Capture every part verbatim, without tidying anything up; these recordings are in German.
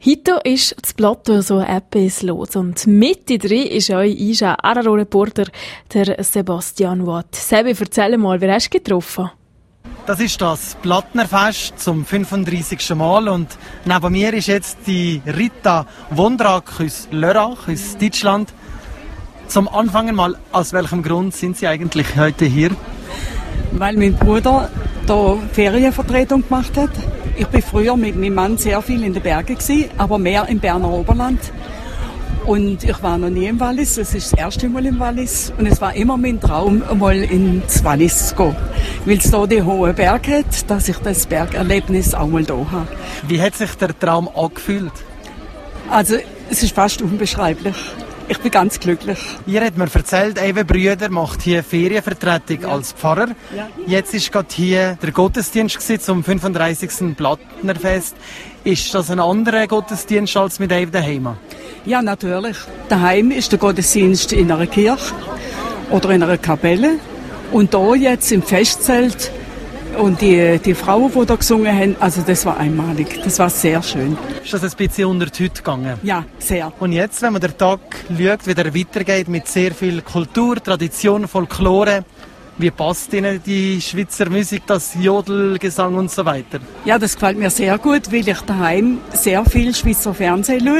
Heute ist das Plateau so etwas los und Mitte drin ist euer Isha Araro-Reporter, der Sebastian Watt. Sebi, erzähl mal, wer hast du getroffen? Das ist das Plattnerfest zum fünfunddreissigsten Mal und neben mir ist jetzt die Rita Wondrak aus Lörrach, aus Deutschland. Zum Anfangen mal, aus welchem Grund sind Sie eigentlich heute hier? Weil mein Bruder da Ferienvertretung gemacht hat. Ich war früher mit meinem Mann sehr viel in den Bergen, aber mehr im Berner Oberland. Und ich war noch nie im Wallis, es ist das erste Mal im Wallis. Und es war immer mein Traum, mal ins Wallis zu gehen. Weil es hier die hohen Berge hat, dass ich das Bergerlebnis auch mal hier habe. Wie hat sich der Traum angefühlt? Also, es ist fast unbeschreiblich. Ich bin ganz glücklich. Ihr habt mir erzählt, Ewe Brüder macht hier Ferienvertretung ja. als Pfarrer. Ja. Jetzt ist gerade hier der Gottesdienst zum fünfunddreissigsten Plattnerfest. Ist das ein anderer Gottesdienst als mit Ewe daheim? Ja, natürlich. Daheim ist der Gottesdienst in einer Kirche oder in einer Kapelle. Und hier jetzt im Festzelt. Und die, die Frauen, die da gesungen haben, also das war einmalig. Das war sehr schön. Ist das ein bisschen unter die Hütte gegangen? Ja, sehr. Und jetzt, wenn man den Tag schaut, wie der weitergeht mit sehr viel Kultur, Tradition, Folklore, wie passt Ihnen die Schweizer Musik, das Jodelgesang und so weiter? Ja, das gefällt mir sehr gut, weil ich daheim sehr viel Schweizer Fernsehen schaue.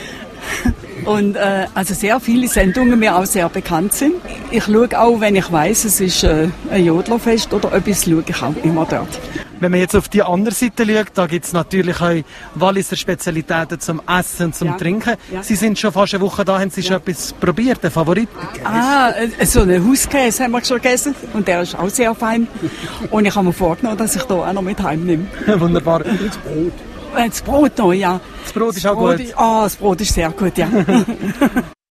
Und äh, also sehr viele Sendungen mir auch sehr bekannt sind. Ich schaue auch, wenn ich weiss, es ist äh, ein Jodlerfest oder etwas, schaue ich auch immer dort. Wenn man jetzt auf die andere Seite schaut, da gibt es natürlich auch Walliser Spezialitäten zum Essen und zum ja. Trinken. Ja. Sie sind schon fast eine Woche da, haben Sie ja. schon etwas probiert, einen Favorit? Ah, so einen Hauskäse haben wir schon gegessen und der ist auch sehr fein. Und ich habe mir vorgenommen, dass ich da auch noch mit heimnehme. Wunderbar. Und das Brot. Das Brot noch, ja. Das Brot ist auch das Brot gut. Ist, ah, das Brot ist sehr gut, ja.